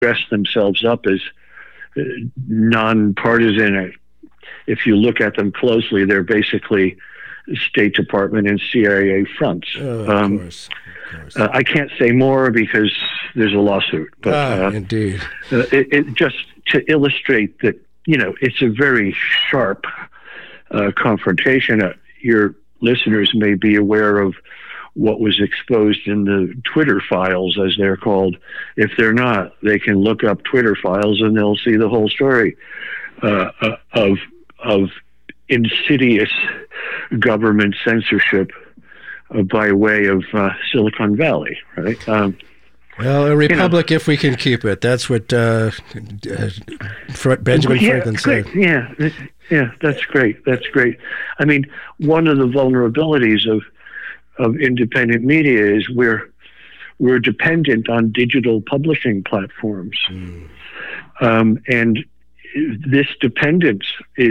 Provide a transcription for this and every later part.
dress themselves up as nonpartisan. If you look at them closely, they're basically State Department and CIA fronts. Of course. I can't say more because there's a lawsuit. But indeed. It just to illustrate that, it's a very sharp confrontation. Your listeners may be aware of what was exposed in the Twitter files, as they're called. If they're not, they can look up Twitter files and they'll see the whole story of insidious government censorship by way of Silicon Valley, right? Well, a republic if we can keep it. That's what Benjamin Franklin said. Yeah, that's great. That's great. I mean, one of the vulnerabilities of independent media is we're dependent on digital publishing platforms. And this dependence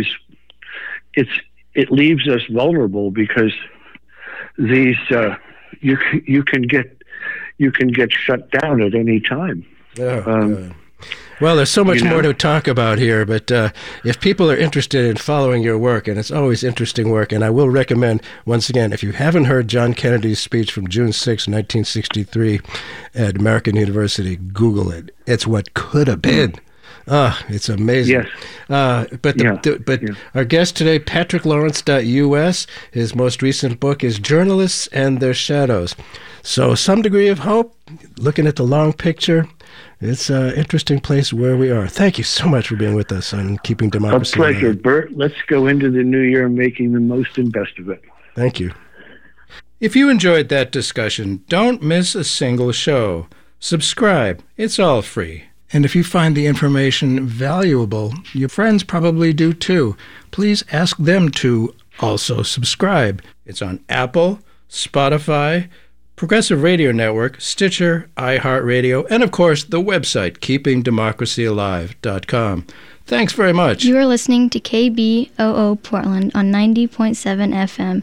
it leaves us vulnerable because these you can get shut down at any time. Well, there's so much more to talk about here, but if people are interested in following your work, and it's always interesting work, and I will recommend, once again, if you haven't heard John Kennedy's speech from June 6, 1963 at American University, Google it. It's what could have been. It's amazing. Yes. But our guest today, PatrickLawrence.us, his most recent book is Journalists and Their Shadows. So some degree of hope, looking at the long picture. It's an interesting place where we are. Thank you so much for being with us on Keeping Democracy Alive. A pleasure, Alive. Bert. Let's go into the new year making the most and best of it. Thank you. If you enjoyed that discussion, don't miss a single show. Subscribe. It's all free. And if you find the information valuable, your friends probably do too. Please ask them to also subscribe. It's on Apple, Spotify, Progressive Radio Network, Stitcher, iHeartRadio, and of course the website keepingdemocracyalive.com. Thanks very much. You are listening to KBOO Portland on 90.7 FM,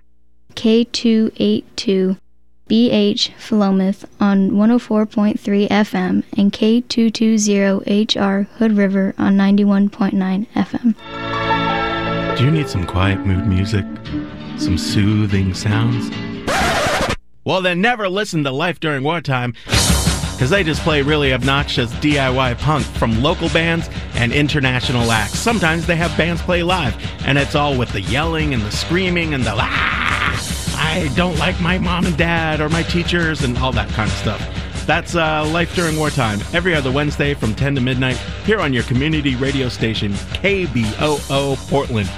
K282 BH Philomath on 104.3 FM, and K220HR Hood River on 91.9 FM. Do you need some quiet mood music? Some soothing sounds? Well, then never listen to Life During Wartime, because they just play really obnoxious DIY punk from local bands and international acts. Sometimes they have bands play live, and it's all with the yelling and the screaming and the I don't like my mom and dad or my teachers and all that kind of stuff. That's Life During Wartime, every other Wednesday from 10 to midnight here on your community radio station, KBOO Portland.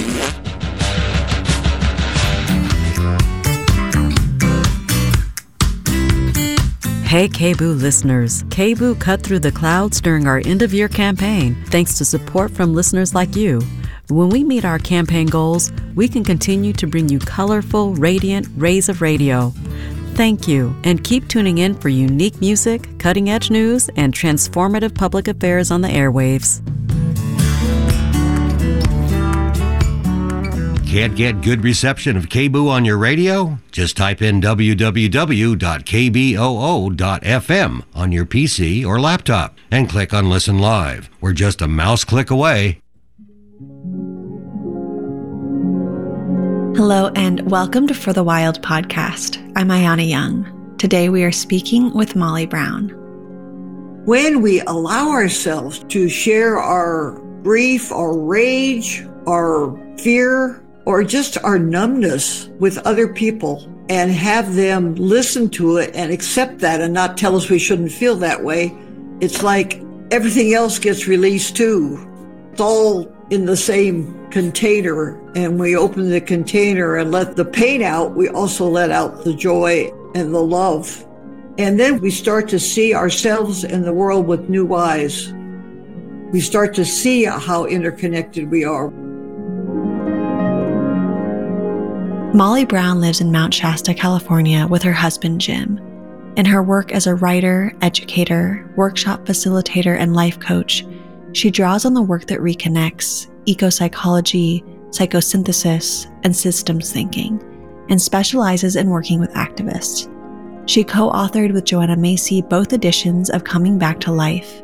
Hey KBOO listeners, KBOO cut through the clouds during our end-of-year campaign thanks to support from listeners like you. When we meet our campaign goals, we can continue to bring you colorful, radiant rays of radio. Thank you, and keep tuning in for unique music, cutting-edge news, and transformative public affairs on the airwaves. Can't get good reception of KBOO on your radio? Just type in www.kboo.fm on your PC or laptop and click on Listen Live. We're just a mouse click away. Hello and welcome to For the Wild podcast. I'm Ayana Young. Today we are speaking with Molly Brown. When we allow ourselves to share our grief, our rage, our fear, or just our numbness with other people and have them listen to it and accept that and not tell us we shouldn't feel that way, it's like everything else gets released too. It's all in the same container, and we open the container and let the pain out. We also let out the joy and the love. And then we start to see ourselves and the world with new eyes. We start to see how interconnected we are. Molly Brown lives in Mount Shasta, California with her husband, Jim. In her work as a writer, educator, workshop facilitator, and life coach, she draws on the work that reconnects, eco-psychology, psychosynthesis, and systems thinking, and specializes in working with activists. She co-authored with Joanna Macy both editions of Coming Back to Life,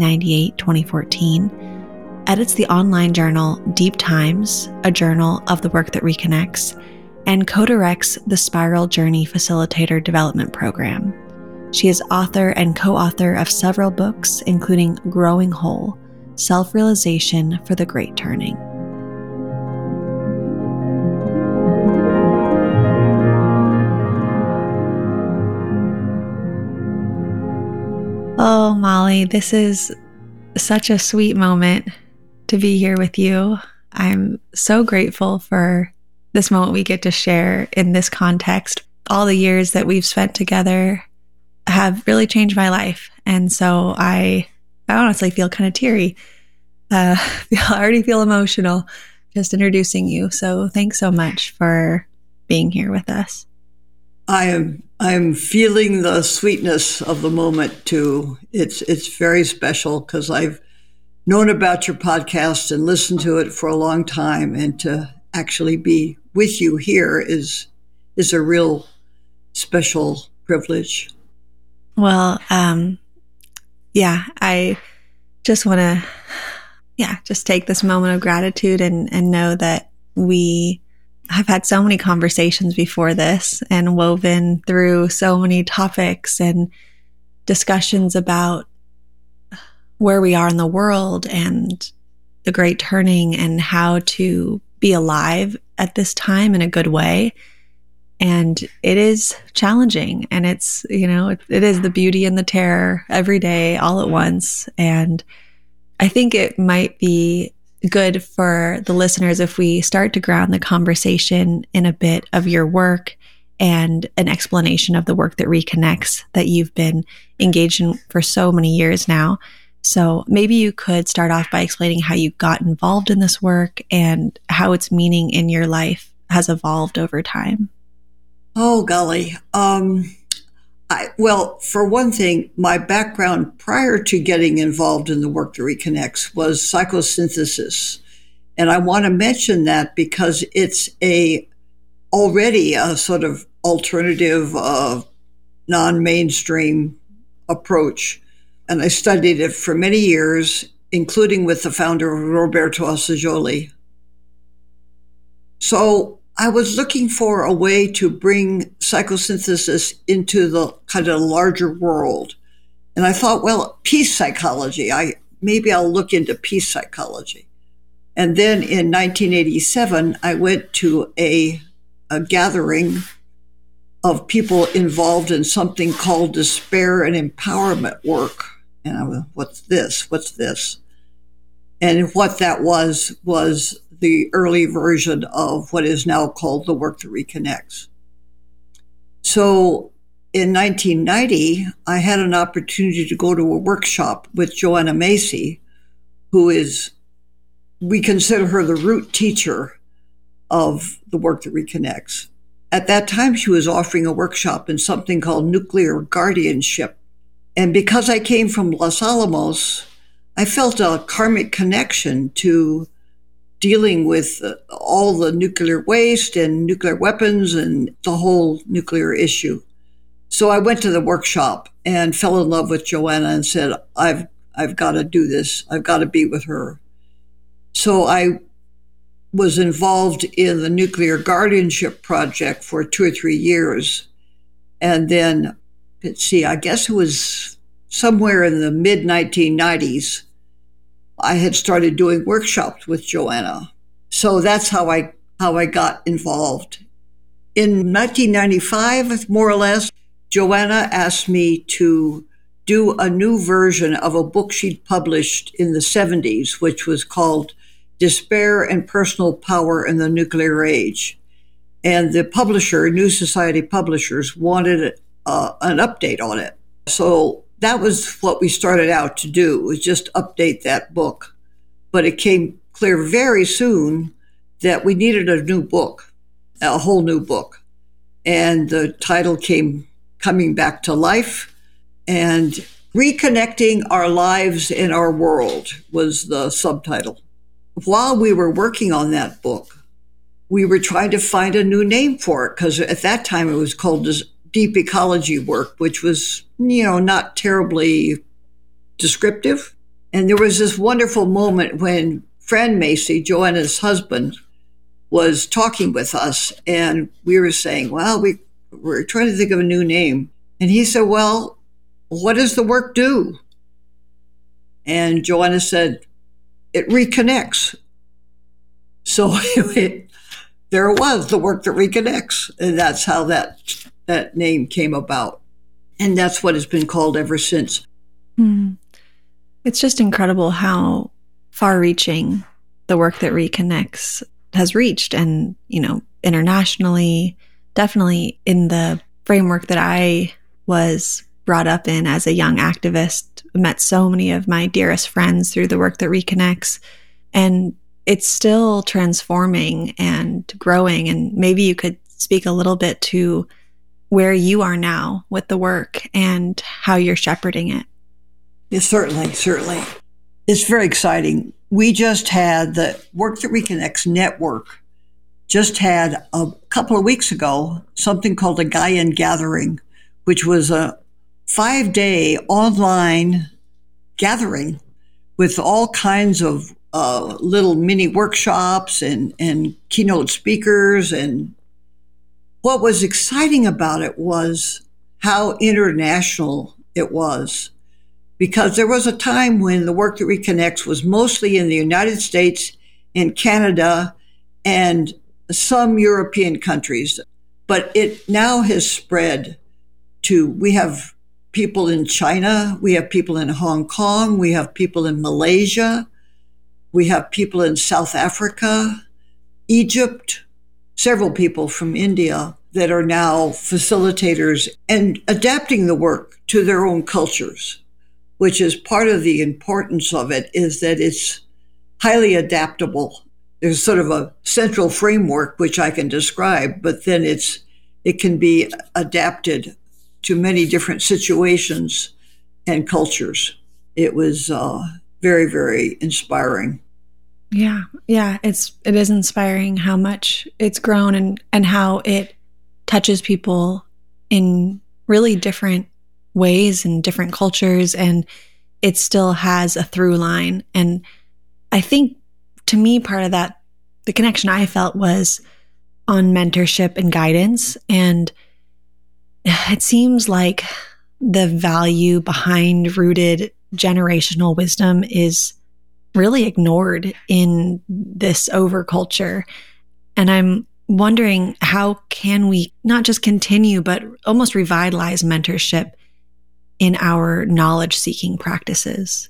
1998-2014, edits the online journal Deep Times, a journal of the work that reconnects, and co-directs the Spiral Journey Facilitator Development Program. She is author and co-author of several books, including Growing Whole, Self-Realization for the Great Turning. Oh, Molly, this is such a sweet moment to be here with you. I'm so grateful for this moment we get to share in this context. All the years that we've spent together have really changed my life. And so I honestly feel kind of teary. I already feel emotional just introducing you. So thanks so much for being here with us. I'm feeling the sweetness of the moment too. It's very special because I've known about your podcast and listened to it for a long time, and to actually be with you here is a real special privilege. Well, I just want to, just take this moment of gratitude and know that we have had so many conversations before this and woven through so many topics and discussions about where we are in the world and the Great Turning and how to be alive at this time in a good way. And it is challenging, and it's, it is the beauty and the terror every day all at once. And I think it might be good for the listeners if we start to ground the conversation in a bit of your work and an explanation of the work that reconnects that you've been engaged in for so many years now. So maybe you could start off by explaining how you got involved in this work and how its meaning in your life has evolved over time. Oh, golly. Well, for one thing, my background prior to getting involved in the work that reconnects was psychosynthesis. And I want to mention that because it's already a sort of alternative, non-mainstream approach. And I studied it for many years, including with the founder, Roberto Assagioli. So I was looking for a way to bring psychosynthesis into the kind of larger world. And I thought, well, peace psychology, maybe I'll look into peace psychology. And then in 1987, I went to a gathering of people involved in something called despair and empowerment work. And I went, what's this? And what that was the early version of what is now called the work that reconnects. So in 1990, I had an opportunity to go to a workshop with Joanna Macy, we consider her the root teacher of the work that reconnects. At that time, she was offering a workshop in something called nuclear guardianship. And because I came from Los Alamos, I felt a karmic connection to dealing with all the nuclear waste and nuclear weapons and the whole nuclear issue. So I went to the workshop and fell in love with Joanna and said, I've got to do this. I've got to be with her. So I was involved in the nuclear guardianship project for 2 or 3 years. And then, I guess it was somewhere in the mid-1990s, I had started doing workshops with Joanna. So that's how I got involved. In 1995, more or less, Joanna asked me to do a new version of a book she'd published in the 70s, which was called Despair and Personal Power in the Nuclear Age. And the publisher, New Society Publishers, wanted an update on it. So that was what we started out to do, was just update that book. But it came clear very soon that we needed a new book, a whole new book. And the title came Coming Back to Life, and Reconnecting Our Lives in Our World was the subtitle. While we were working on that book, we were trying to find a new name for it, because at that time it was called deep ecology work, which was, not terribly descriptive. And there was this wonderful moment when Fran Macy, Joanna's husband, was talking with us, and we were saying, well, we're trying to think of a new name. And he said, well, what does the work do? And Joanna said, it reconnects. So there it was, the work that reconnects. And that's how that name came about. And that's what it's been called ever since. It's just incredible how far-reaching the work that reconnects has reached. And, internationally, definitely in the framework that I was brought up in as a young activist, met so many of my dearest friends through the work that reconnects. And it's still transforming and growing. And maybe you could speak a little bit to where you are now with the work and how you're shepherding it. Yes, certainly. It's very exciting. We just had the Work That Reconnects Network, just had a couple of weeks ago something called a Gaian Gathering, which was a 5-day online gathering with all kinds of little mini workshops and keynote speakers. And what was exciting about it was how international it was, because there was a time when the Work That Reconnects was mostly in the United States and Canada and some European countries, but it now has spread to, we have people in China, we have people in Hong Kong, we have people in Malaysia, we have people in South Africa, Egypt, several people from India that are now facilitators and adapting the work to their own cultures, which is part of the importance of it, is that it's highly adaptable. There's sort of a central framework which I can describe, but then it can be adapted to many different situations and cultures. It was very, very inspiring. Yeah. It is inspiring how much it's grown and how it touches people in really different ways and different cultures, and it still has a through line. And I think, to me, part of that, the connection I felt was on mentorship and guidance. And it seems like the value behind rooted generational wisdom is really ignored in this overculture. And I'm wondering, how can we not just continue, but almost revitalize mentorship in our knowledge-seeking practices?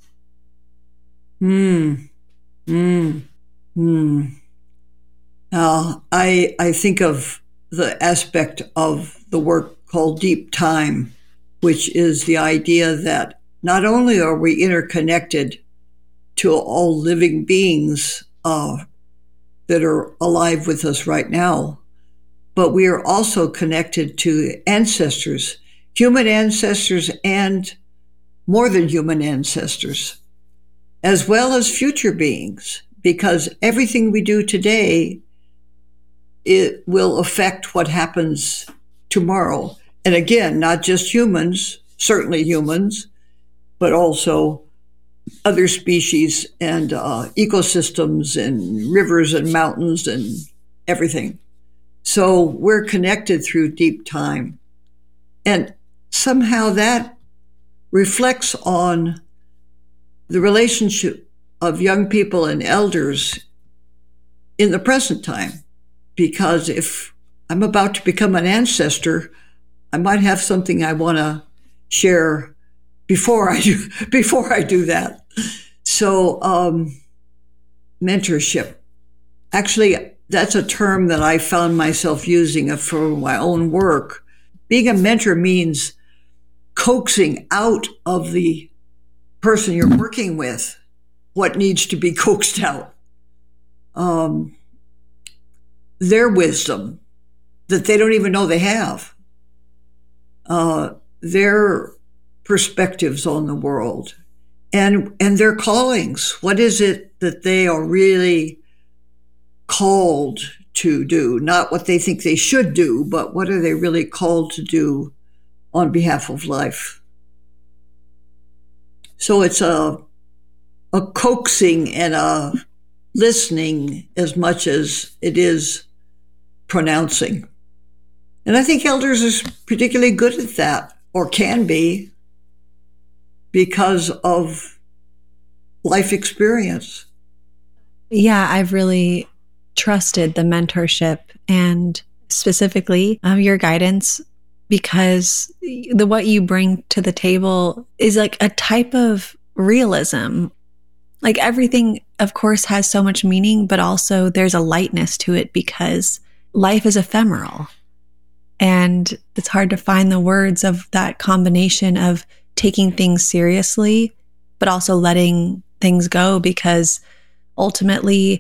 I think of the aspect of the work called deep time, which is the idea that not only are we interconnected to all living beings that are alive with us right now, but we are also connected to ancestors, human ancestors and more than human ancestors, as well as future beings, because everything we do today, it will affect what happens tomorrow. And again, not just humans, certainly humans, but also other species and ecosystems and rivers and mountains and everything. So we're connected through deep time. And somehow that reflects on the relationship of young people and elders in the present time. Because if I'm about to become an ancestor, I might have something I want to share before I do that. So mentorship. Actually, that's a term that I found myself using for my own work. Being a mentor means coaxing out of the person you're working with what needs to be coaxed out. Their wisdom that they don't even know they have. Their perspectives on the world and their callings. What is it that they are really called to do, not what they think they should do, but what are they really called to do on behalf of life. So it's a coaxing and a listening as much as it is pronouncing. And I think elders are particularly good at that, or can be, because of life experience. Yeah, I've really trusted the mentorship and specifically your guidance, because what you bring to the table is like a type of realism. Like everything, of course, has so much meaning, but also there's a lightness to it because life is ephemeral. And it's hard to find the words of that combination of taking things seriously, but also letting things go, because ultimately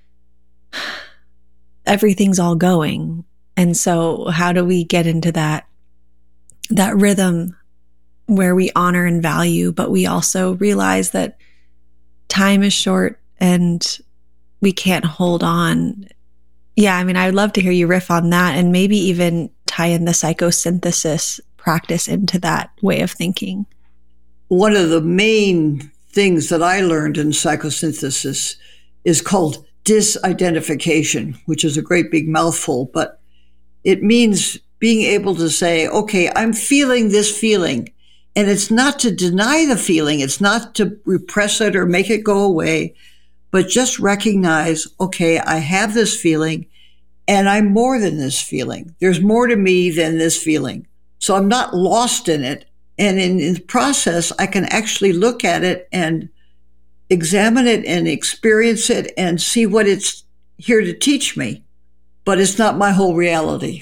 everything's all going. And so how do we get into that rhythm where we honor and value, but we also realize that time is short and we can't hold on. Yeah, I mean, I'd love to hear you riff on that and maybe even tie in the psychosynthesis practice into that way of thinking. One of the main things that I learned in psychosynthesis is called disidentification, which is a great big mouthful, but it means being able to say, okay, I'm feeling this feeling. And it's not to deny the feeling. It's not to repress it or make it go away, but just recognize, okay, I have this feeling and I'm more than this feeling. There's more to me than this feeling. So I'm not lost in it. And in the process, I can actually look at it and examine it and experience it and see what it's here to teach me. But it's not my whole reality.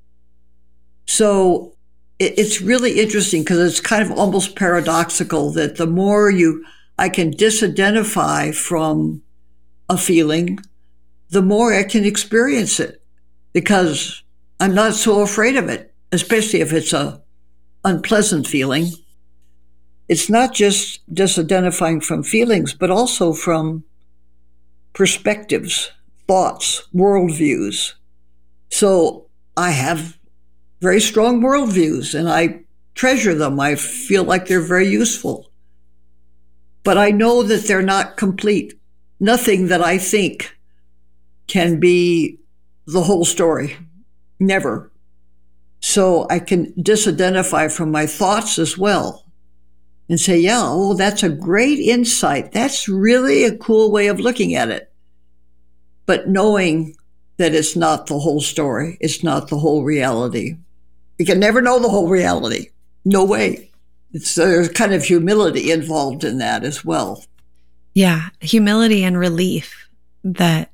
So it's really interesting because it's kind of almost paradoxical that the more I can disidentify from a feeling, the more I can experience it because I'm not so afraid of it, especially if it's a unpleasant feeling. It's not just disidentifying from feelings, but also from perspectives, thoughts, worldviews. So I have very strong worldviews and I treasure them. I feel like they're very useful. But I know that they're not complete. Nothing that I think can be the whole story. Never. So I can disidentify from my thoughts as well and say, yeah, oh, that's a great insight. That's really a cool way of looking at it. But knowing that it's not the whole story, it's not the whole reality. You can never know the whole reality. No way. There's kind of humility involved in that as well. Yeah, humility and relief that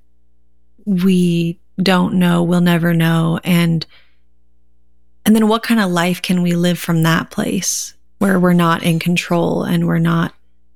we don't know, we'll never know. And then what kind of life can we live from that place where we're not in control and we're not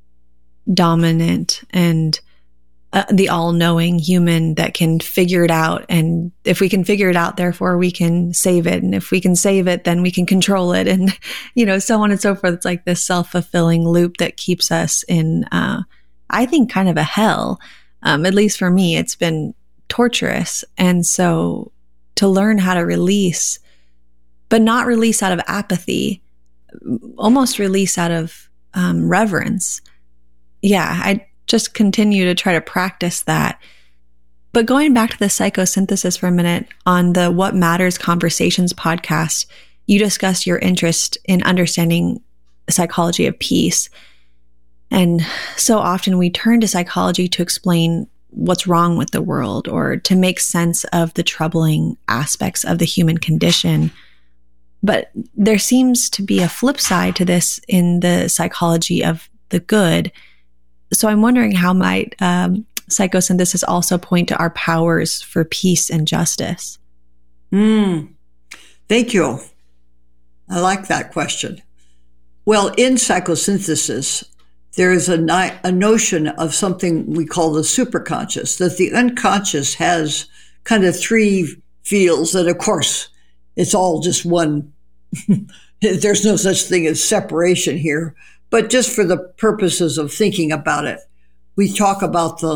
dominant and the all-knowing human that can figure it out. And if we can figure it out, therefore we can save it. And if we can save it, then we can control it. And, so on and so forth. It's like this self-fulfilling loop that keeps us in, I think, kind of a hell. At least for me, it's been torturous. And so to learn how to release, but not release out of apathy, almost release out of reverence. Yeah, I just continue to try to practice that. But going back to the psychosynthesis for a minute, on the What Matters Conversations podcast, you discussed your interest in understanding the psychology of peace. And so often we turn to psychology to explain what's wrong with the world or to make sense of the troubling aspects of the human condition. But there seems to be a flip side to this in the psychology of the good. So I'm wondering, how might psychosynthesis also point to our powers for peace and justice? Thank you. I like that question. Well, in psychosynthesis, there is a notion of something we call the superconscious, that the unconscious has kind of three fields that, of course, it's all just one. There's no such thing as separation here. But just for the purposes of thinking about it, we talk about the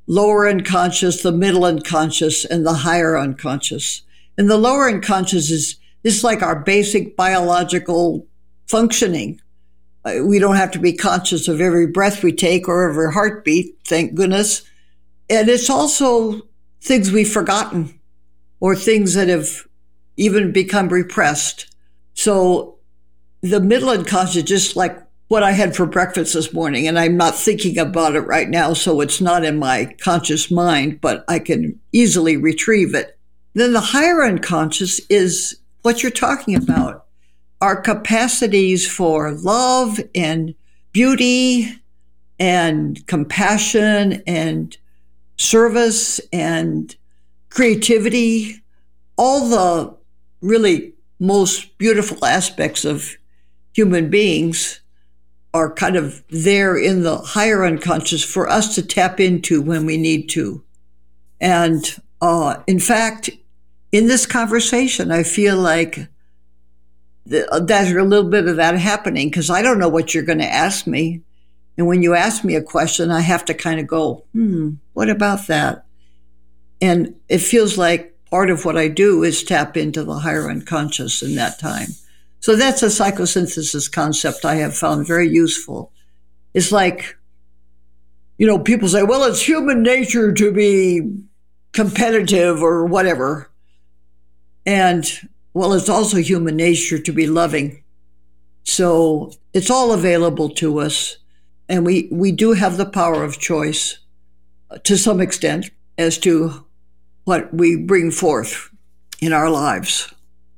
lower unconscious, the middle unconscious, and the higher unconscious. And the lower unconscious is like our basic biological functioning. We don't have to be conscious of every breath we take or every heartbeat, thank goodness. And it's also things we've forgotten or things that have even become repressed. So the middle unconscious, just like what I had for breakfast this morning, and I'm not thinking about it right now, so it's not in my conscious mind, but I can easily retrieve it. Then the higher unconscious is what you're talking about. Our capacities for love and beauty and compassion and service and creativity, all the really most beautiful aspects of human beings are kind of there in the higher unconscious for us to tap into when we need to. And in fact, in this conversation, I feel like there's a little bit of that happening because I don't know what you're going to ask me. And when you ask me a question, I have to kind of go, what about that? And it feels like part of what I do is tap into the higher unconscious in that time. So that's a psychosynthesis concept I have found very useful. It's like, people say, well, it's human nature to be competitive or whatever. And, well, it's also human nature to be loving. So it's all available to us. And we do have the power of choice to some extent as to what we bring forth in our lives.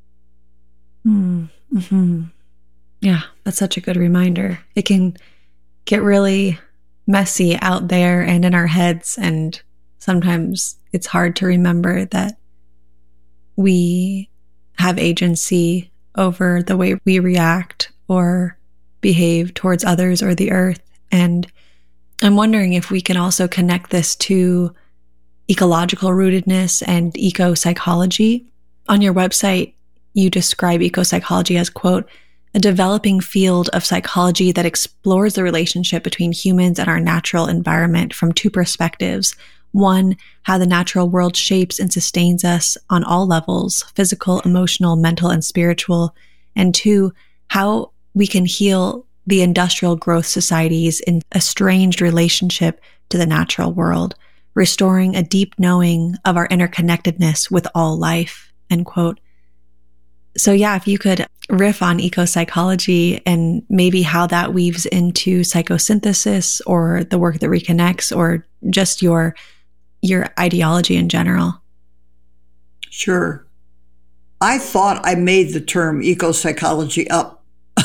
Mm-hmm. Yeah, that's such a good reminder. It can get really messy out there and in our heads, and sometimes it's hard to remember that we have agency over the way we react or behave towards others or the earth. And I'm wondering if we can also connect this to ecological rootedness and eco-psychology. On your website, you describe eco-psychology as, quote, a developing field of psychology that explores the relationship between humans and our natural environment from two perspectives. One, how the natural world shapes and sustains us on all levels, physical, emotional, mental, and spiritual. And two, how we can heal the industrial growth societies in estranged relationship to the natural world, restoring a deep knowing of our interconnectedness with all life, end quote. So yeah, if you could riff on eco-psychology and maybe how that weaves into psychosynthesis or the work that reconnects or just your ideology in general. Sure. I thought I made the term eco-psychology up.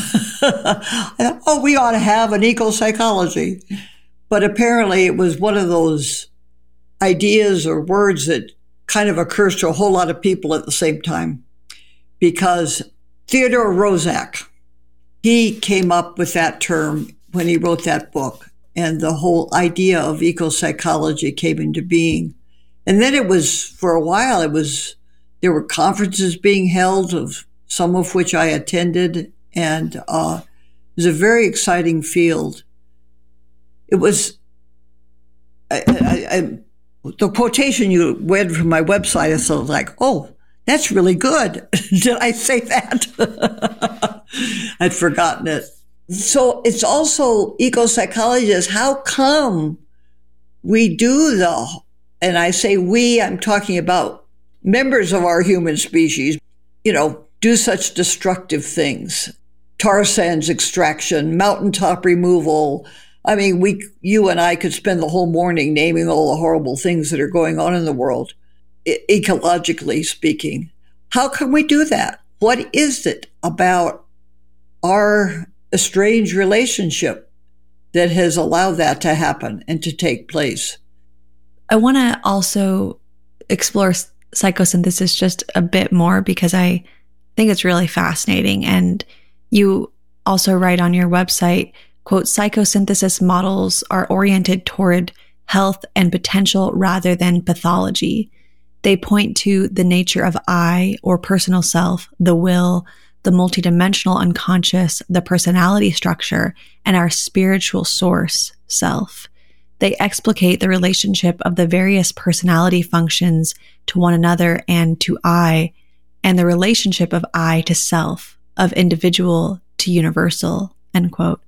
We ought to have an eco-psychology. But apparently it was one of those ideas or words that kind of occurs to a whole lot of people at the same time. Because Theodore Roszak, he came up with that term when he wrote that book. And the whole idea of eco-psychology came into being. And then it was, for a while, there were conferences being held, of some of which I attended. And it was a very exciting field. It was, the quotation you read from my website is sort of like, oh, that's really good. Did I say that? I'd forgotten it. So it's also eco-psychology is how come we do and I say we, I'm talking about members of our human species, do such destructive things. Tar sands extraction, mountaintop removal. I mean, you and I could spend the whole morning naming all the horrible things that are going on in the world, ecologically speaking. How can we do that? What is it about our estranged relationship that has allowed that to happen and to take place? I want to also explore psychosynthesis just a bit more because I think it's really fascinating. And you also write on your website, quote, psychosynthesis models are oriented toward health and potential rather than pathology. They point to the nature of I, or personal self, the will, the multidimensional unconscious, the personality structure, and our spiritual source, self. They explicate the relationship of the various personality functions to one another and to I, and the relationship of I to self, of individual to universal, end quote.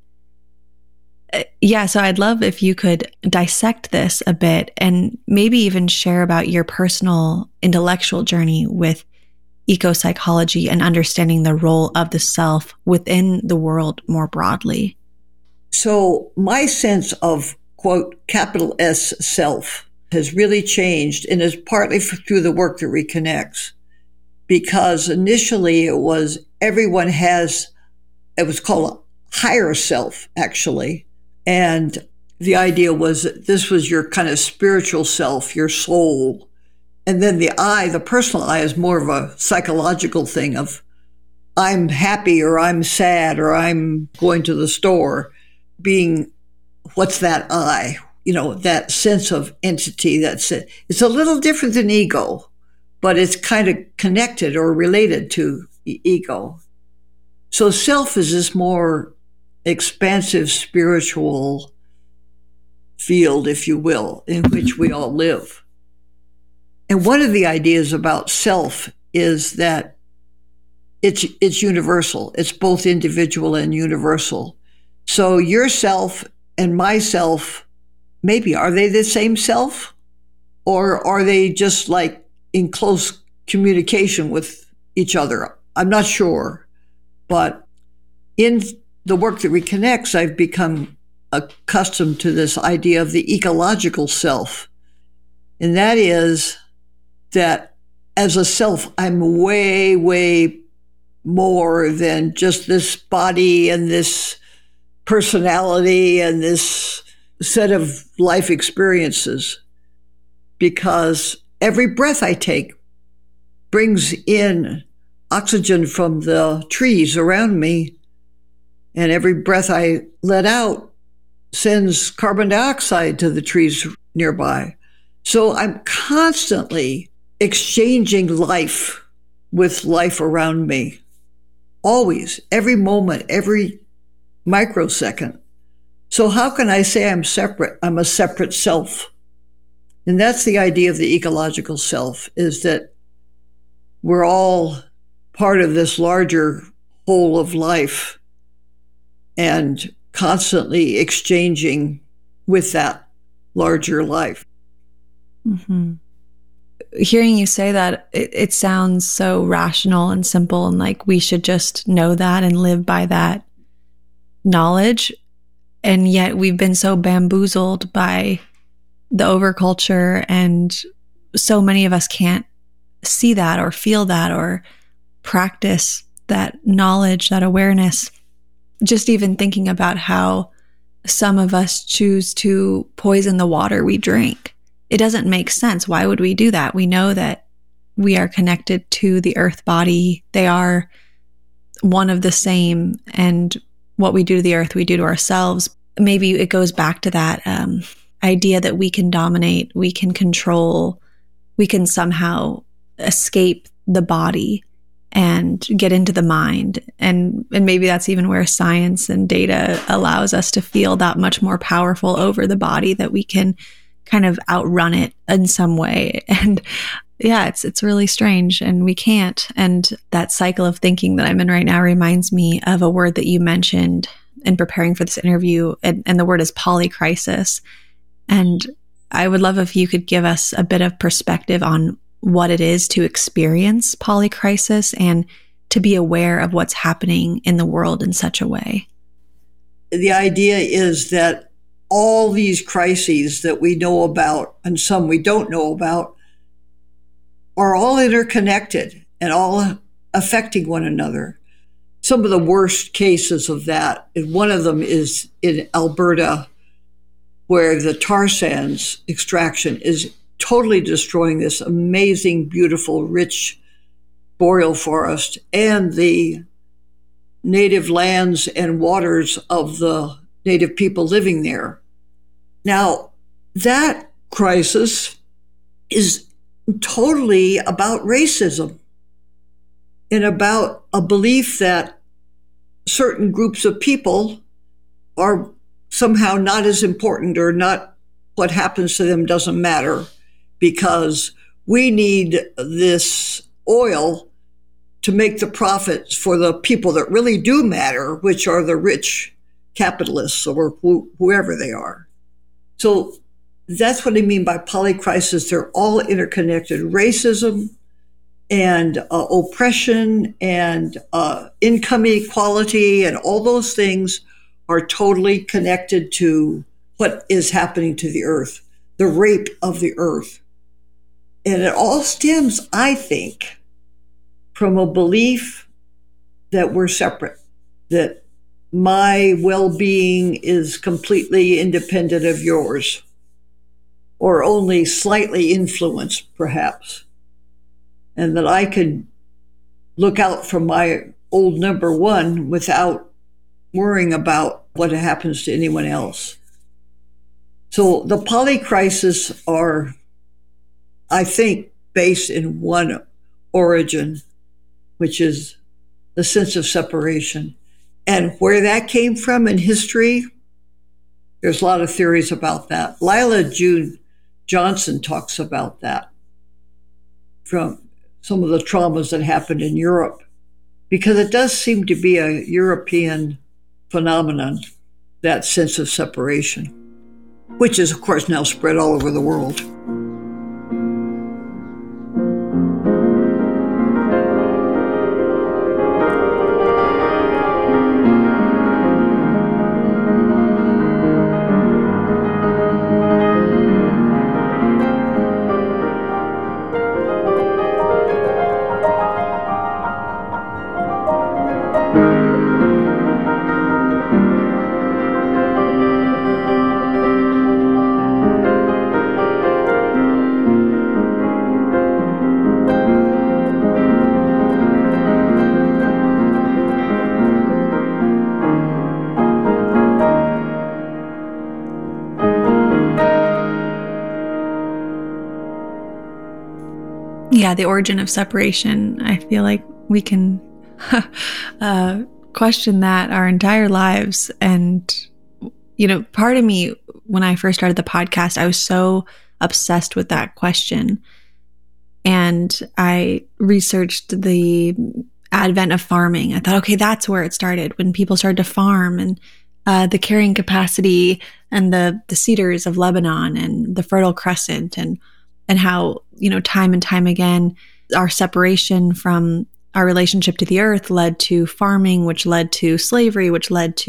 Yeah, so I'd love if you could dissect this a bit and maybe even share about your personal intellectual journey with eco-psychology and understanding the role of the self within the world more broadly. So my sense of, quote, capital S self has really changed, and is partly through the work that reconnects. Because initially it was everyone has, it was called a higher self, actually. And the idea was that this was your kind of spiritual self, your soul. And then the I, the personal I, is more of a psychological thing of I'm happy or I'm sad or I'm going to the store, being what's that I, you know, that sense of entity. That's it. It's a little different than ego, but it's kind of connected or related to ego. So self is this more expansive spiritual field, if you will, in which we all live. And one of the ideas about self is that it's universal. It's both individual and universal. So yourself and myself, maybe, are they the same self? Or are they just like in close communication with each other? I'm not sure. But in the work that reconnects, I've become accustomed to this idea of the ecological self. And that is that as a self, I'm way, way more than just this body and this personality and this set of life experiences. Because every breath I take brings in oxygen from the trees around me, and every breath I let out sends carbon dioxide to the trees nearby. So I'm constantly exchanging life with life around me. Always, every moment, every microsecond. So how can I say I'm separate? I'm a separate self. And that's the idea of the ecological self, is that we're all part of this larger whole of life and constantly exchanging with that larger life. Mm-hmm. Hearing you say that, it sounds so rational and simple, and like we should just know that and live by that knowledge. And yet we've been so bamboozled by the overculture, and so many of us can't see that or feel that or practice that knowledge, that awareness. Just even thinking about how some of us choose to poison the water we drink. It doesn't make sense. Why would we do that? We know that we are connected to the earth body. They are one of the same. And what we do to the earth, we do to ourselves. Maybe it goes back to that idea that we can dominate, we can control, we can somehow escape the body and get into the mind. And maybe that's even where science and data allows us to feel that much more powerful over the body, that we can kind of outrun it in some way. And yeah, it's really strange, and we can't. And that cycle of thinking that I'm in right now reminds me of a word that you mentioned in preparing for this interview, and the word is polycrisis. And I would love if you could give us a bit of perspective on what it is to experience polycrisis and to be aware of what's happening in the world in such a way. The idea is that all these crises that we know about and some we don't know about are all interconnected and all affecting one another. Some of the worst cases of that, and one of them is in Alberta, where the tar sands extraction is totally destroying this amazing, beautiful, rich boreal forest and the native lands and waters of the native people living there. Now, that crisis is totally about racism and about a belief that certain groups of people are somehow not as important or not what happens to them doesn't matter because we need this oil to make the profits for the people that really do matter, which are the rich capitalists or whoever they are. So that's what I mean by polycrisis. They're all interconnected. Racism and oppression and income inequality and all those things are totally connected to what is happening to the earth, the rape of the earth. And it all stems, I think, from a belief that we're separate, that my well-being is completely independent of yours, or only slightly influenced, perhaps, and that I could look out for my old number one without worrying about what happens to anyone else. So the polycrisis are, I think, based in one origin, which is the sense of separation. And where that came from in history, there's a lot of theories about that. Lila June Johnson talks about that from some of the traumas that happened in Europe, because it does seem to be a European phenomenon, that sense of separation, which is, of course, now spread all over the world. Yeah, the origin of separation. I feel like we can question that our entire lives. And, you know, part of me, when I first started the podcast, I was so obsessed with that question. And I researched the advent of farming. I thought, okay, that's where it started, when people started to farm, and the carrying capacity and the cedars of Lebanon and the Fertile Crescent, and how, you know, time and time again, our separation from our relationship to the earth led to farming, which led to slavery, which led to ...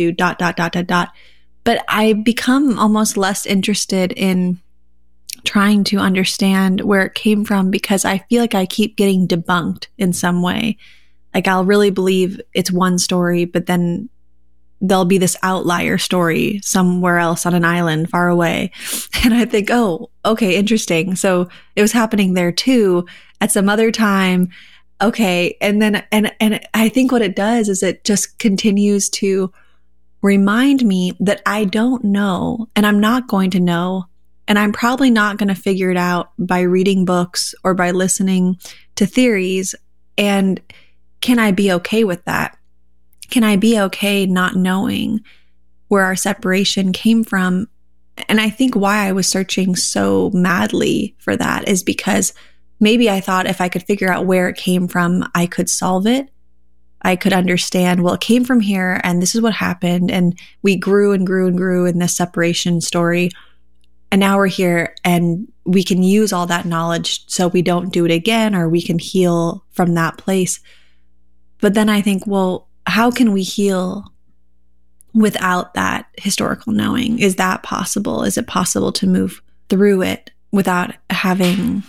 But I become almost less interested in trying to understand where it came from, because I feel like I keep getting debunked in some way. Like, I'll really believe it's one story, but then there'll be this outlier story somewhere else on an island far away. And I think, oh, okay, interesting. So it was happening there too at some other time. Okay. And then, and I think what it does is it just continues to remind me that I don't know, and I'm not going to know, and I'm probably not going to figure it out by reading books or by listening to theories. And can I be okay with that? Can I be okay not knowing where our separation came from? And I think why I was searching so madly for that is because maybe I thought if I could figure out where it came from, I could solve it. I could understand, well, it came from here and this is what happened. And we grew and grew and grew in this separation story. And now we're here and we can use all that knowledge so we don't do it again, or we can heal from that place. But then I think, well, how can we heal without that historical knowing? Is that possible? Is it possible to move through it without having,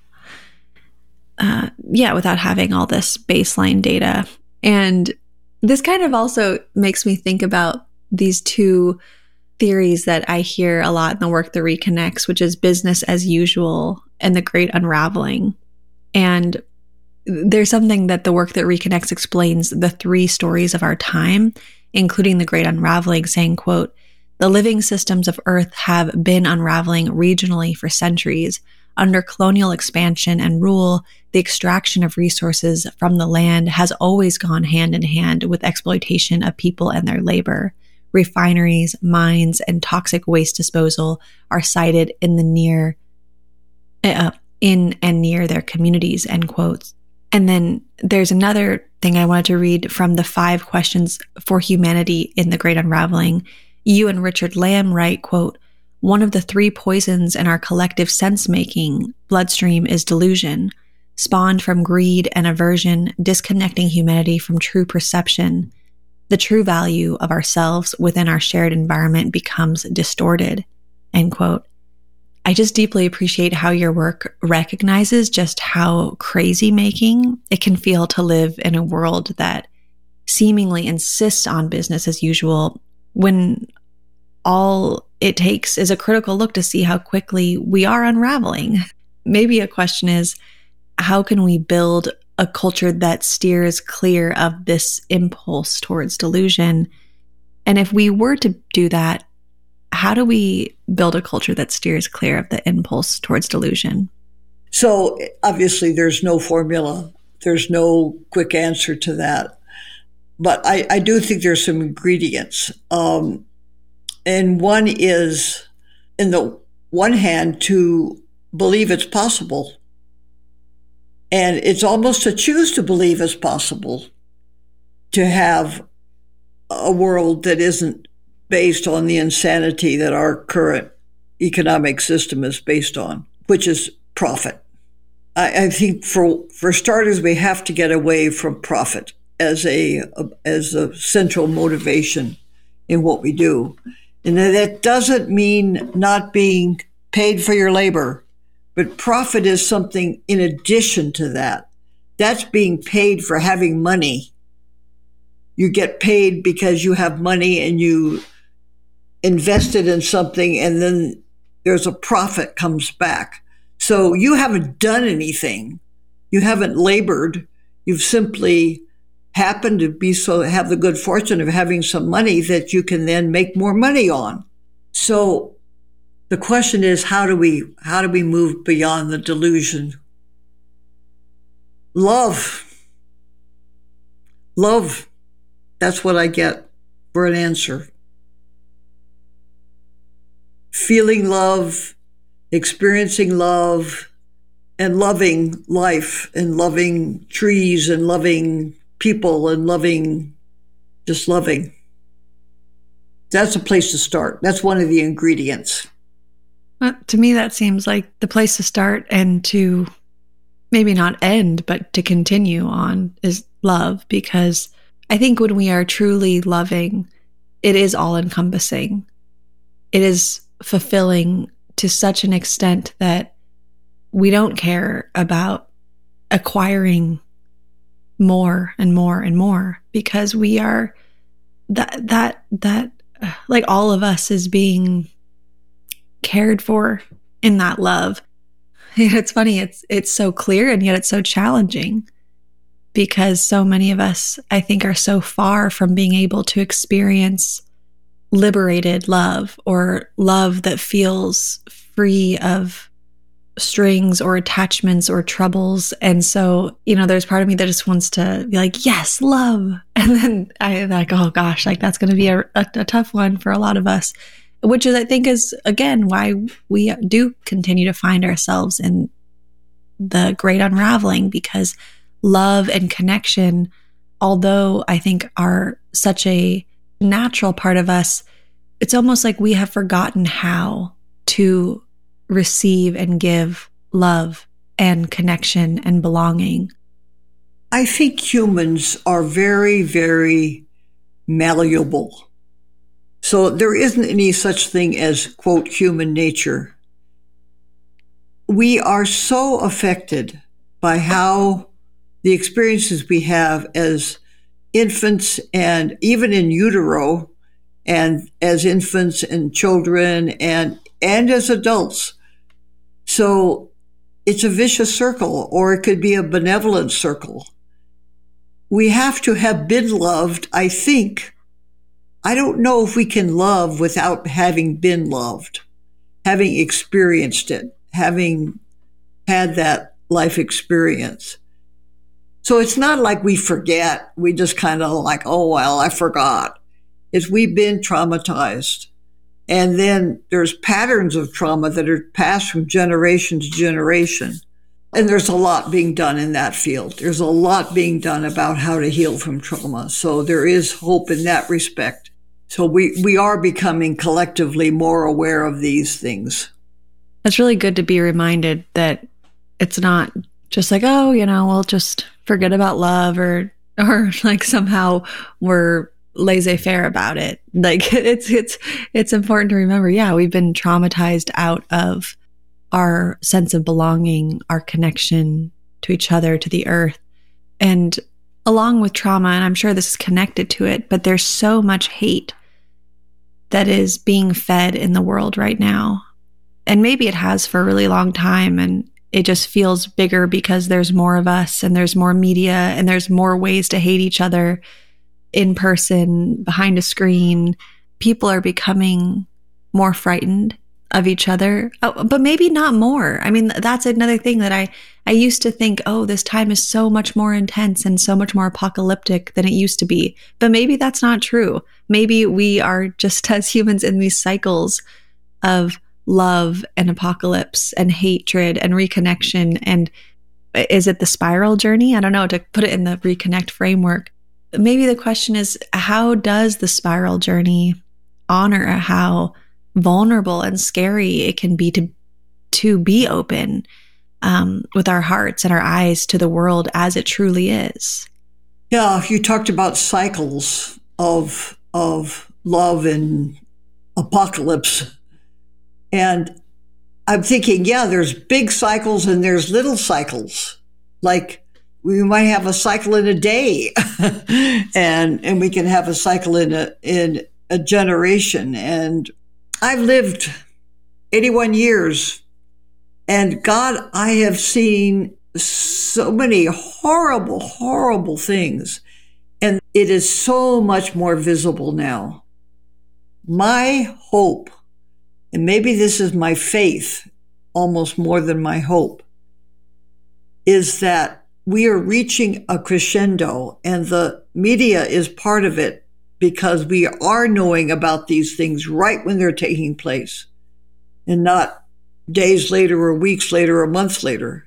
without having all this baseline data? And this kind of also makes me think about these two theories that I hear a lot in the work that reconnects, which is business as usual and the great unraveling. And there's something that the work that reconnects explains the three stories of our time, including the great unraveling, saying, quote, "The living systems of Earth have been unraveling regionally for centuries. Under colonial expansion and rule, the extraction of resources from the land has always gone hand in hand with exploitation of people and their labor. refineries, mines, and toxic waste disposal are sited in and near their communities, end quotes. And then there's another thing I wanted to read from the 5 questions for humanity in The Great Unraveling. You and Richard Lamb write, quote, one of the 3 poisons in our collective sense-making bloodstream is delusion, spawned from greed and aversion, disconnecting humanity from true perception. The true value of ourselves within our shared environment becomes distorted, end quote. I just deeply appreciate how your work recognizes just how crazy-making it can feel to live in a world that seemingly insists on business as usual, when all it takes is a critical look to see how quickly we are unraveling. Maybe a question is, how can we build a culture that steers clear of this impulse towards delusion? And if we were to do that, how do we build a culture that steers clear of the impulse towards delusion? So obviously there's no formula. There's no quick answer to that. But I do think there's some ingredients. And one is, in the one hand, to believe it's possible. And it's almost to choose to believe it's possible to have a world that isn't based on the insanity that our current economic system is based on, which is profit. I think for starters, we have to get away from profit as a central motivation in what we do. And that doesn't mean not being paid for your labor, but profit is something in addition to that. That's being paid for having money. You get paid because you have money and you invested in something, and then there's a profit comes back. So you haven't done anything. You haven't labored. You've simply happened to have the good fortune of having some money that you can then make more money on. So the question is, how do we move beyond the delusion? Love. That's what I get for an answer. Feeling love, experiencing love, and loving life, and loving trees, and loving people, and just loving. That's a place to start. That's one of the ingredients. Well, to me, that seems like the place to start, and to maybe not end, but to continue on, is love. Because I think when we are truly loving, it is all-encompassing. It is fulfilling to such an extent that we don't care about acquiring more and more and more, because we are that like all of us is being cared for in that love. It's funny, it's so clear, and yet it's so challenging, because so many of us, I think, are so far from being able to experience liberated love, or love that feels free of strings or attachments or troubles. And so, there's part of me that just wants to be like, yes, love. And then I'm like, oh gosh, like that's going to be a tough one for a lot of us, which is, I think, is again why we do continue to find ourselves in the Great Unraveling, because love and connection, although I think are such a natural part of us, it's almost like we have forgotten how to receive and give love and connection and belonging. I think humans are very, very malleable. So there isn't any such thing as, quote, human nature. We are so affected by how the experiences we have as infants, and even in utero, and as infants and children, and as adults. So it's a vicious circle, or it could be a benevolent circle. We have to have been loved, I think. I don't know if we can love without having been loved, having experienced it, having had that life experience. So it's not like we forget. We just kind of like, oh, well, I forgot. is we've been traumatized. And then there's patterns of trauma that are passed from generation to generation. And there's a lot being done in that field. There's a lot being done about how to heal from trauma. So there is hope in that respect. So we are becoming collectively more aware of these things. It's really good to be reminded that it's not just like, oh, we'll just forget about love or like somehow we're laissez-faire about it. Like it's important to remember, we've been traumatized out of our sense of belonging, our connection to each other, to the earth. And along with trauma, and I'm sure this is connected to it, but there's so much hate that is being fed in the world right now. And maybe it has for a really long time, and it just feels bigger because there's more of us and there's more media and there's more ways to hate each other in person, behind a screen. People are becoming more frightened of each other, but maybe not more. I mean, that's another thing that I used to think, this time is so much more intense and so much more apocalyptic than it used to be. But maybe that's not true. Maybe we are just as humans in these cycles of love and apocalypse and hatred and reconnection. And is it the spiral journey? I don't know, to put it in the reconnect framework. Maybe the question is, how does the spiral journey honor how vulnerable and scary it can be to be open with our hearts and our eyes to the world as it truly is? Yeah, you talked about cycles of love and apocalypse. And I'm thinking, there's big cycles and there's little cycles. Like we might have a cycle in a day and we can have a cycle in a generation. And I've lived 81 years, and God, I have seen so many horrible, horrible things. And it is so much more visible now. My hope, and maybe this is my faith almost more than my hope, is that we are reaching a crescendo, and the media is part of it because we are knowing about these things right when they're taking place and not days later or weeks later or months later.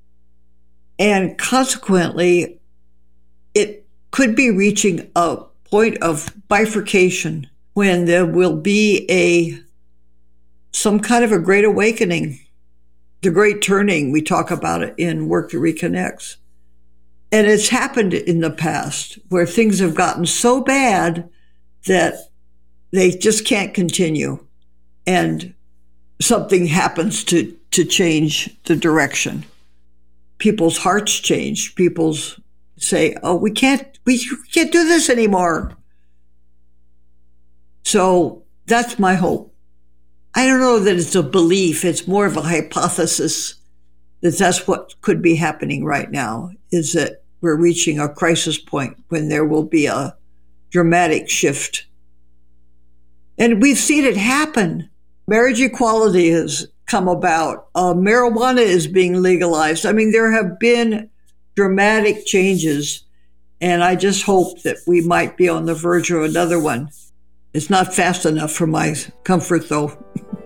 And consequently, it could be reaching a point of bifurcation when there will be some kind of a great awakening, the great turning. We talk about it in Work That Reconnects. And it's happened in the past where things have gotten so bad that they just can't continue. And something happens to change the direction. People's hearts change. People say, we can't do this anymore. So that's my hope. I don't know that it's a belief. It's more of a hypothesis that that's what could be happening right now, is that we're reaching a crisis point when there will be a dramatic shift. And we've seen it happen. Marriage equality has come about. Marijuana is being legalized. I mean, there have been dramatic changes, and I just hope that we might be on the verge of another one. It's not fast enough for my comfort, though.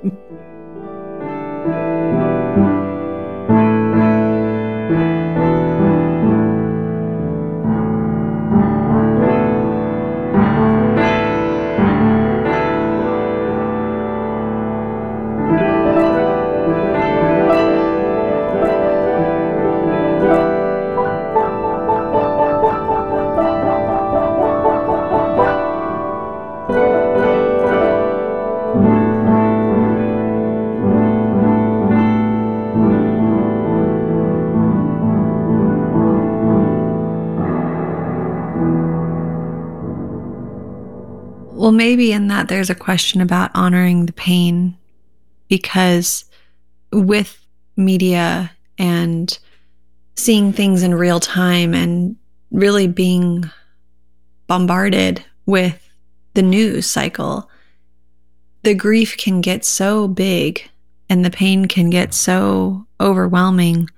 Well, maybe in that there's a question about honoring the pain, because with media and seeing things in real time and really being bombarded with the news cycle, the grief can get so big and the pain can get so overwhelming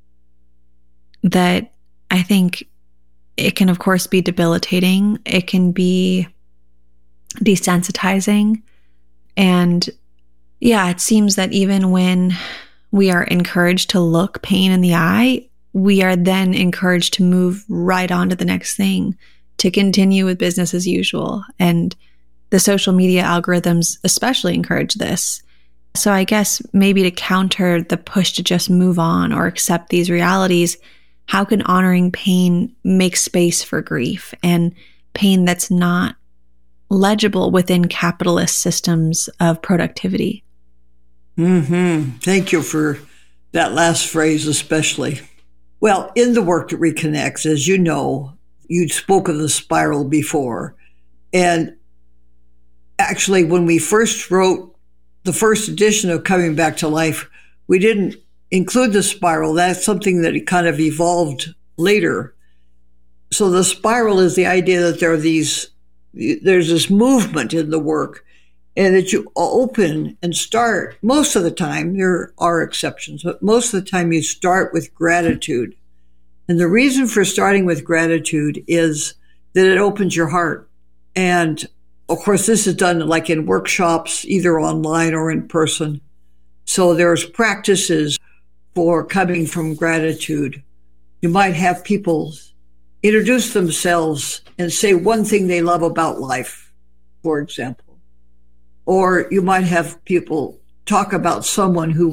that I think it can, of course, be debilitating. It can be desensitizing. And yeah, it seems that even when we are encouraged to look pain in the eye, we are then encouraged to move right on to the next thing, to continue with business as usual. And the social media algorithms especially encourage this. So I guess maybe to counter the push to just move on or accept these realities, how can honoring pain make space for grief and pain that's not legible within capitalist systems of productivity? Thank you for that last phrase especially. Well, in the work that reconnects, as you know, you spoke of the spiral before. And actually, when we first wrote the first edition of Coming Back to Life, we didn't include the spiral. That's something that kind of evolved later. So the spiral is the idea that there's this movement in the work, and that you open and start. Most of the time, there are exceptions, but most of the time you start with gratitude. And the reason for starting with gratitude is that it opens your heart. And of course, this is done like in workshops, either online or in person. So there's practices for coming from gratitude. You might have people introduce themselves and say one thing they love about life, for example. Or you might have people talk about someone who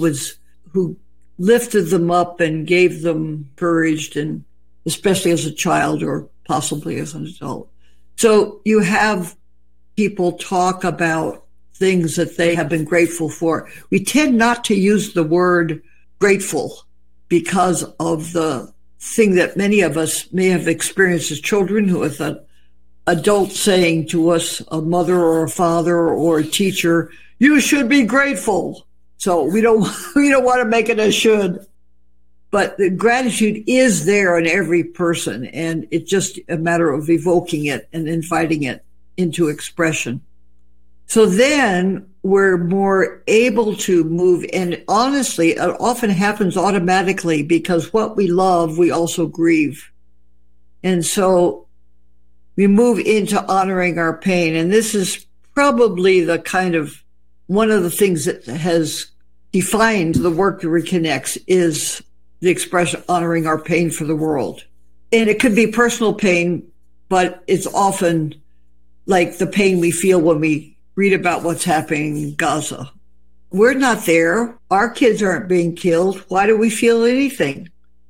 lifted them up and gave them courage, and especially as a child or possibly as an adult. So you have people talk about things that they have been grateful for. We tend not to use the word grateful because of the thing that many of us may have experienced as children, with an adult saying to us, a mother or a father or a teacher, "You should be grateful." So we don't want to make it a should. But the gratitude is there in every person, and it's just a matter of evoking it and inviting it into expression. So then we're more able to move. And honestly, it often happens automatically, because what we love, we also grieve. And so we move into honoring our pain. And this is probably the kind of one of the things that has defined the work that reconnects, is the expression honoring our pain for the world. And it could be personal pain, but it's often like the pain we feel when we read about what's happening in Gaza. We're not there. Our kids aren't being killed. Why do we feel anything?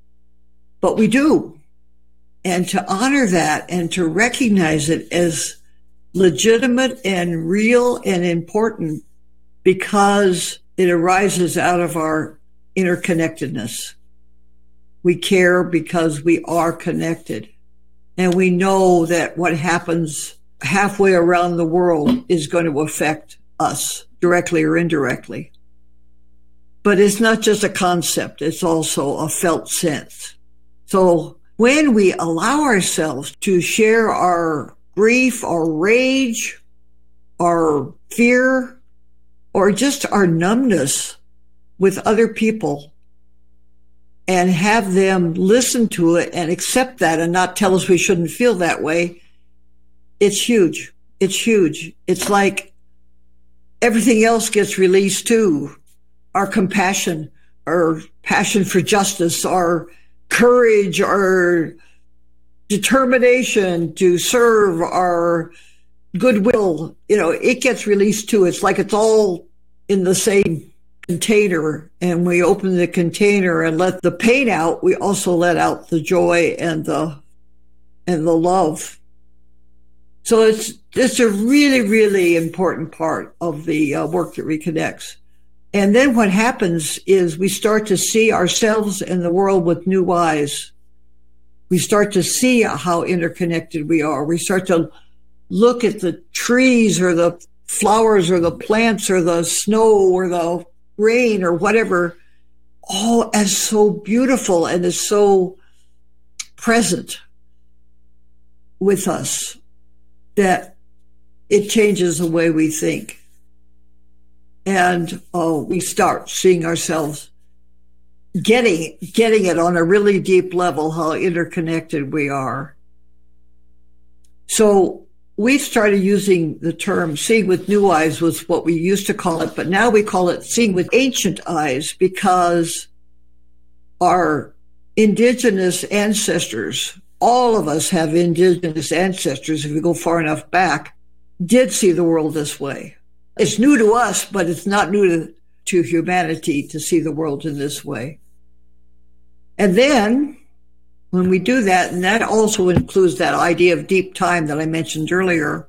But we do. And to honor that and to recognize it as legitimate and real and important, because it arises out of our interconnectedness. We care because we are connected. And we know that what happens halfway around the world is going to affect us directly or indirectly. But it's not just a concept, it's also a felt sense. So when we allow ourselves to share our grief, our rage, our fear, or just our numbness with other people, and have them listen to it and accept that and not tell us we shouldn't feel that way, it's huge. It's huge. It's like everything else gets released too. Our compassion, our passion for justice, our courage, our determination to serve, our goodwill, it gets released too. It's like it's all in the same container, and we open the container and let the pain out. We also let out the joy and the love. So it's a really, really important part of the work that reconnects. And then what happens is we start to see ourselves and the world with new eyes. We start to see how interconnected we are. We start to look at the trees or the flowers or the plants or the snow or the rain or whatever, all as so beautiful and as so present with us, that it changes the way we think. And we start seeing ourselves getting it on a really deep level, how interconnected we are. So we started using the term seeing with new eyes was what we used to call it, but now we call it seeing with ancient eyes because our indigenous ancestors, all of us have indigenous ancestors, if we go far enough back, did see the world this way. It's new to us, but it's not new to humanity to see the world in this way. And then when we do that, and that also includes that idea of deep time that I mentioned earlier,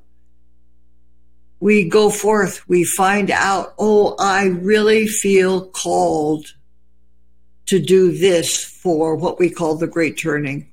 we go forth, we find out, oh, I really feel called to do this for what we call the Great Turning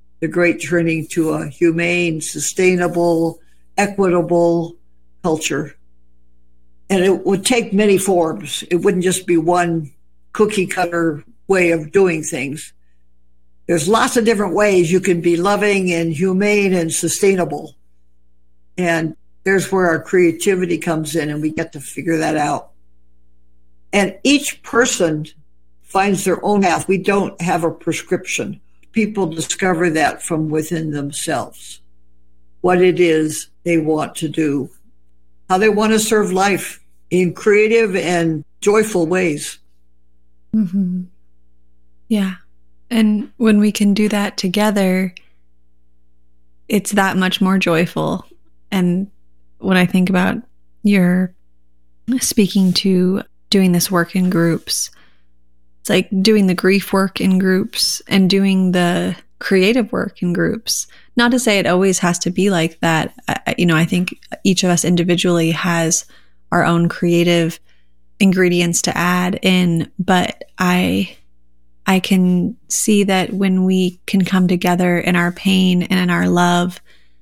to a humane, sustainable, equitable culture. And it would take many forms. It wouldn't just be one cookie cutter way of doing things. There's lots of different ways you can be loving and humane and sustainable. And there's where our creativity comes in, and we get to figure that out. And each person finds their own path. We don't have a prescription. People discover that from within themselves, what it is they want to do, how they want to serve life in creative and joyful ways. Mm-hmm. Yeah. And when we can do that together, it's that much more joyful. And when I think about your speaking to doing this work in groups, it's like doing the grief work in groups and doing the creative work in groups. Not to say it always has to be like that. I think each of us individually has our own creative ingredients to add in, but I can see that when we can come together in our pain and in our love,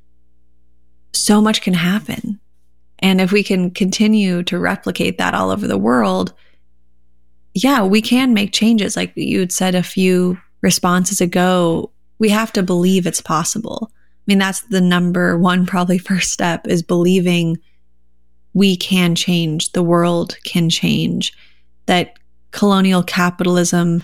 so much can happen. And if we can continue to replicate that all over the world, yeah, we can make changes. Like you had said a few responses ago, we have to believe it's possible. I mean, that's the number one, probably first step, is believing we can change, the world can change, that colonial capitalism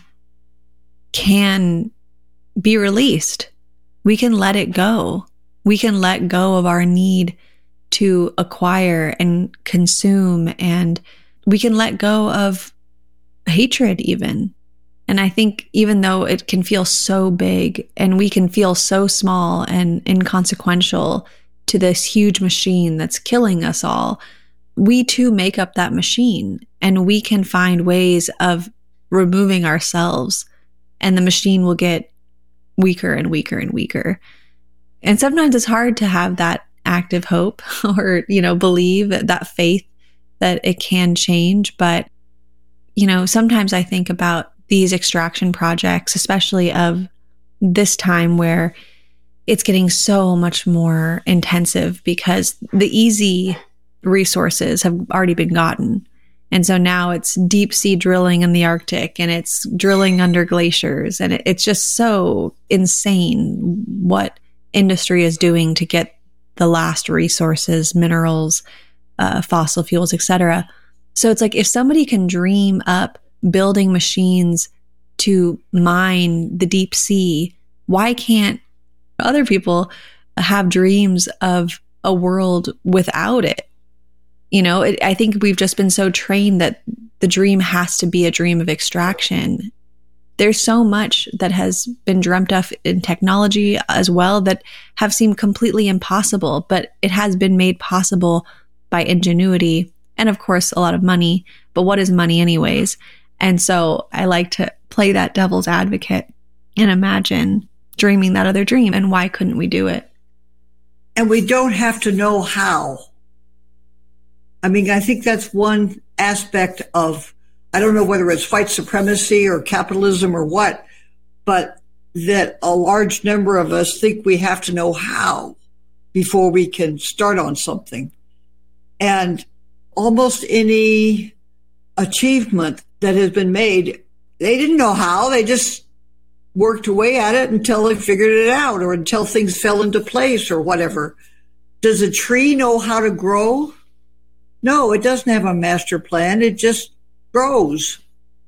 can be released. We can let it go. We can let go of our need to acquire and consume, and we can let go of hatred even. And I think even though it can feel so big and we can feel so small and inconsequential to this huge machine that's killing us all, we too make up that machine, and we can find ways of removing ourselves, and the machine will get weaker and weaker and weaker. And sometimes it's hard to have that active hope or, believe that faith that it can change. But, sometimes I think about these extraction projects, especially of this time where it's getting so much more intensive because the easy resources have already been gotten. And so now it's deep sea drilling in the Arctic, and it's drilling under glaciers. And it's just so insane what industry is doing to get the last resources, minerals, fossil fuels, etc. So it's like, if somebody can dream up building machines to mine the deep sea, why can't other people have dreams of a world without it? I think we've just been so trained that the dream has to be a dream of extraction. There's so much that has been dreamt of in technology as well that have seemed completely impossible, but it has been made possible by ingenuity and, of course, a lot of money. But what is money anyways? And so I like to play that devil's advocate and imagine dreaming that other dream. And why couldn't we do it? And we don't have to know how. I mean, I think that's one aspect of, I don't know whether it's white supremacy or capitalism or what, but that a large number of us think we have to know how before we can start on something. And almost any achievement that has been made, they didn't know how. They just worked away at it until they figured it out, or until things fell into place or whatever. Does a tree know how to grow? No, it doesn't have a master plan. It just grows.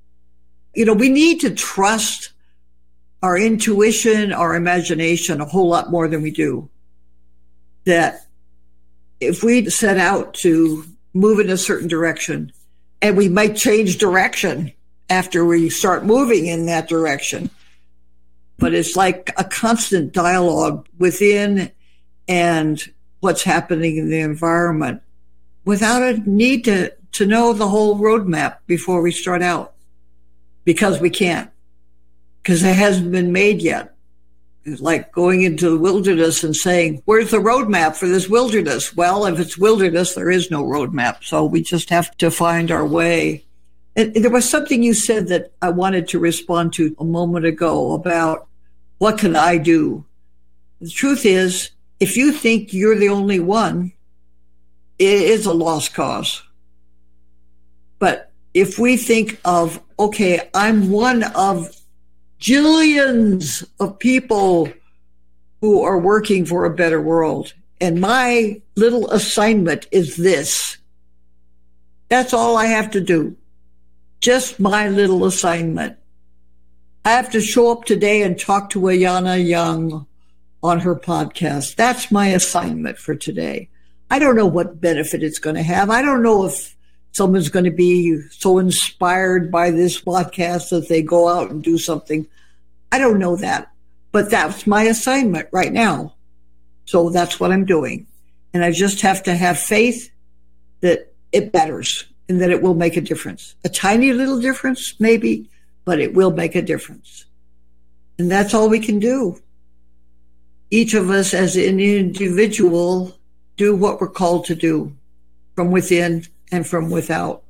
We need to trust our intuition, our imagination a whole lot more than we do. That if we set out to move in a certain direction, and we might change direction after we start moving in that direction, but it's like a constant dialogue within and what's happening in the environment without a need to know the whole roadmap before we start out, because we can't, because it hasn't been made yet. It's like going into the wilderness and saying, where's the roadmap for this wilderness? Well, if it's wilderness, there is no roadmap. So we just have to find our way. And there was something you said that I wanted to respond to a moment ago about what can I do? The truth is, if you think you're the only one, it is a lost cause. But if we think of, okay, I'm one of jillions of people who are working for a better world, and my little assignment is this. That's all I have to do. Just my little assignment. I have to show up today and talk to Ayana Young on her podcast. That's my assignment for today. I don't know what benefit it's going to have. I don't know if someone's going to be so inspired by this podcast that they go out and do something. I don't know that, but that's my assignment right now. So that's what I'm doing. And I just have to have faith that it matters and that it will make a difference. A tiny little difference, maybe, but it will make a difference. And that's all we can do. Each of us as an individual do what we're called to do from within and from without.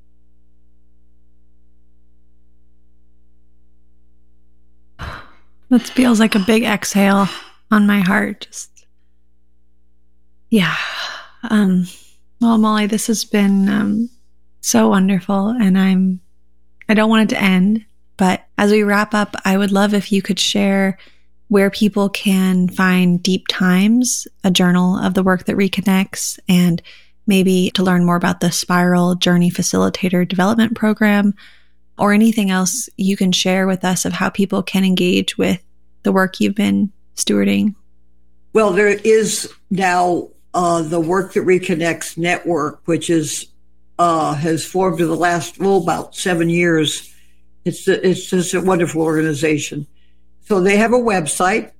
That feels like a big exhale on my heart. Well, Molly, this has been so wonderful, and I don't want it to end, but as we wrap up, I would love if you could share where people can find Deep Times, a journal of the work that reconnects, and maybe to learn more about the Spiral Journey Facilitator Development Program, or anything else you can share with us of how people can engage with the work you've been stewarding. Well, there is now the Work That Reconnects network, which has formed in the last, about 7 years. It's just a wonderful organization. So they have a website,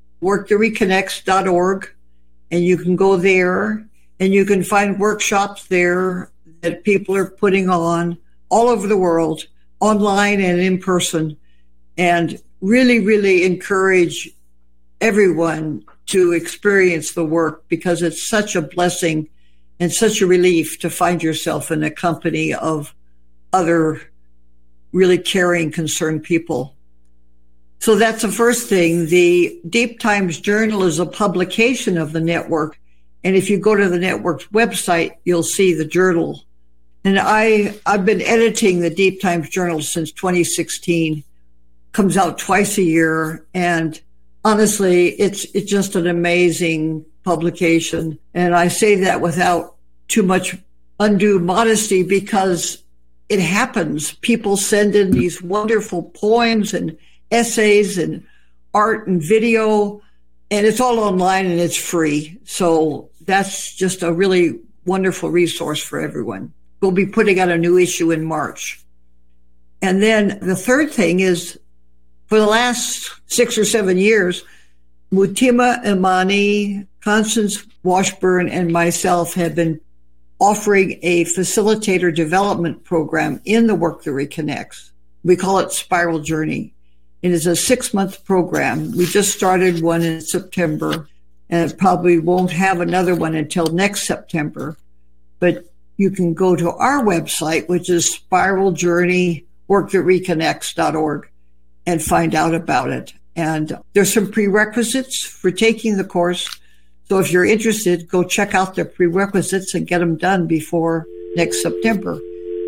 workthatreconnects.org, and you can go there and you can find workshops there that people are putting on all over the world, online and in person, and really, really encourage everyone to experience the work, because it's such a blessing and such a relief to find yourself in a company of other really caring, concerned people. So that's the first thing. The Deep Times Journal is a publication of the network. And if you go to the network's website, you'll see the journal. And I've been editing the Deep Times Journal since 2016. Comes out twice a year. And honestly, it's just an amazing publication. And I say that without too much undue modesty, because it happens. People send in these wonderful poems and essays and art and video, and it's all online and it's free. So that's just a really wonderful resource for everyone. We'll be putting out a new issue in March. And then the third thing is, for the last 6 or 7 years, Mutima Imani, Constance Washburn, and myself have been offering a facilitator development program in the Work That Reconnects. We call it Spiral Journey. It is a 6-month program. We just started one in September, and it probably won't have another one until next September. But you can go to our website, which is Spiral Journey, workthatreconnects.org, and find out about it. And there's some prerequisites for taking the course. So if you're interested, go check out the prerequisites and get them done before next September.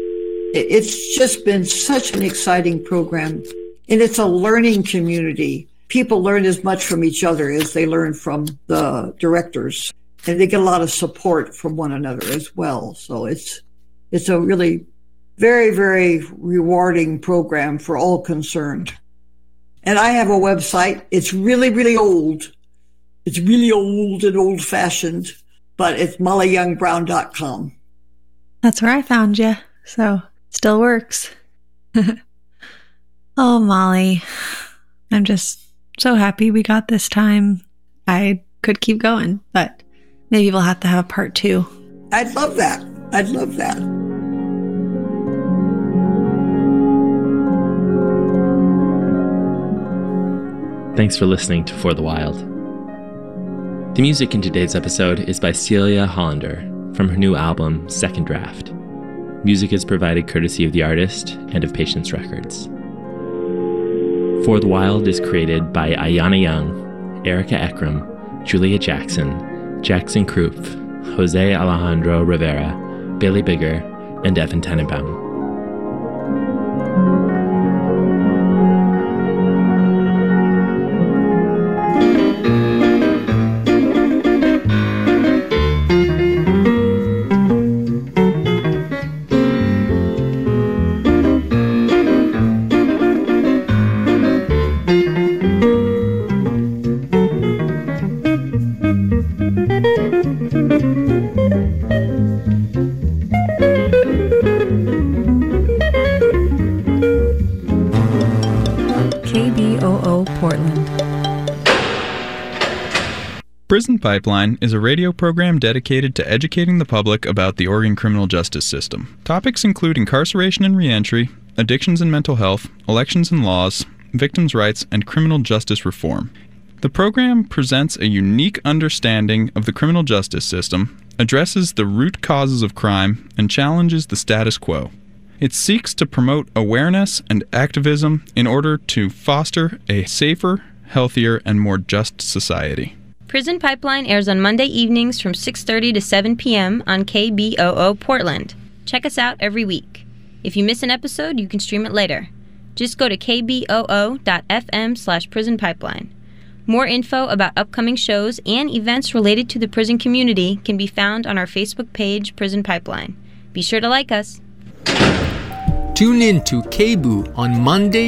It's just been such an exciting program. And it's a learning community. People learn as much from each other as they learn from the directors. And they get a lot of support from one another as well. So it's a really very, very rewarding program for all concerned. And I have a website. It's really, really old. It's really old and old-fashioned. but it's mollyyoungbrown.com. That's where I found you, so still works. Oh, Molly, I'm just so happy we got this time. I could keep going, but maybe we'll have to have a part 2. I'd love that. I'd love that. Thanks for listening to For the Wild. The music in today's episode is by Celia Hollander from her new album, Second Draft. Music is provided courtesy of the artist and of Patience Records. For the Wild is created by Ayana Young, Erica Ekram, Julia Jackson, Jackson Krupp, Jose Alejandro Rivera, Bailey Bigger, and Evan Tenenbaum. Prison Pipeline is a radio program dedicated to educating the public about the Oregon criminal justice system. Topics include incarceration and reentry, addictions and mental health, elections and laws, victims' rights, and criminal justice reform. The program presents a unique understanding of the criminal justice system, addresses the root causes of crime, and challenges the status quo. It seeks to promote awareness and activism in order to foster a safer, healthier, and more just society. Prison Pipeline airs on Monday evenings from 6:30 to 7 p.m. on KBOO Portland. Check us out every week. If you miss an episode, you can stream it later. Just go to kboo.fm/Prison Pipeline. More info about upcoming shows and events related to the prison community can be found on our Facebook page, Prison Pipeline. Be sure to like us. Tune in to KBOO on Monday